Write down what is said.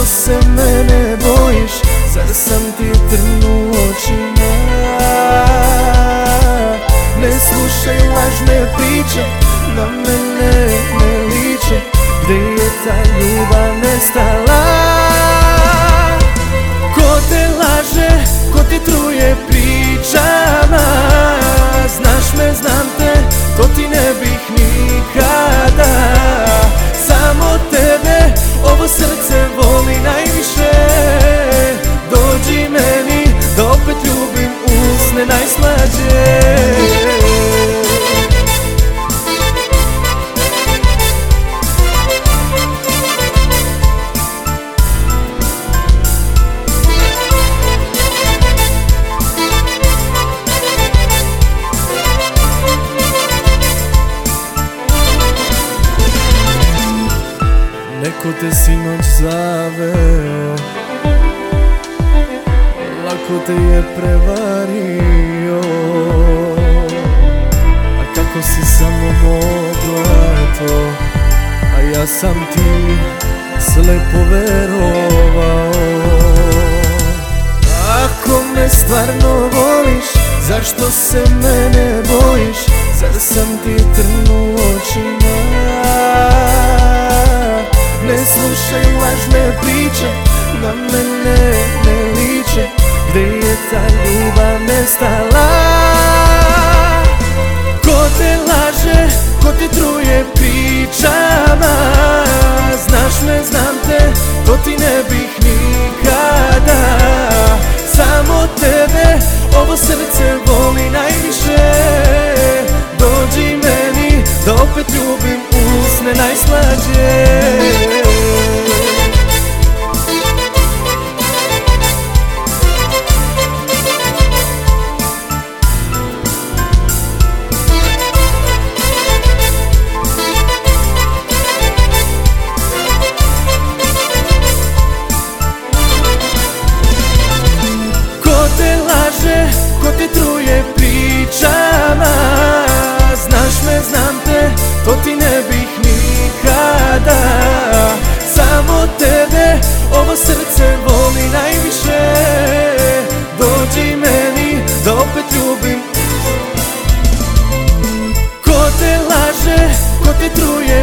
Zašto se mene bojiš, zar sam ti trn u očima? Ne slušaj lažne priče, na mene ne liče. Gdje je ta ljubav nestala? Ko te laže, ko ti truje pričama? Znaš me, znam te, to ti ne bih nikada. Samo tebe ovo srce voli najviše. Dođi meni da opet ljubim usne najslađe. Neko te sinoć zaveo, lako te je prevario. A kako si samo mogla to, a ja sam ti slepo verovao. Ako me stvarno voliš, zašto se mene bojiš? Zar sam ti trn u očima? Ne slušaj lažne priče, na mene ne liče. Gdje je ta ljubav nestala? Ko te laže, ko ti truje pričama? Znaš me, znam te, to ti ne bih nikada. Samo tebe ovo srce voli najviše. Dođi meni da opet ljubim usne najslađe. Ko ti truje pričama? Znaš me, znam te, to ti ne bih nikada. Samo tebe ovo srce voli najviše. Dođi meni da opet ljubim. Ko te laže, ko ti truje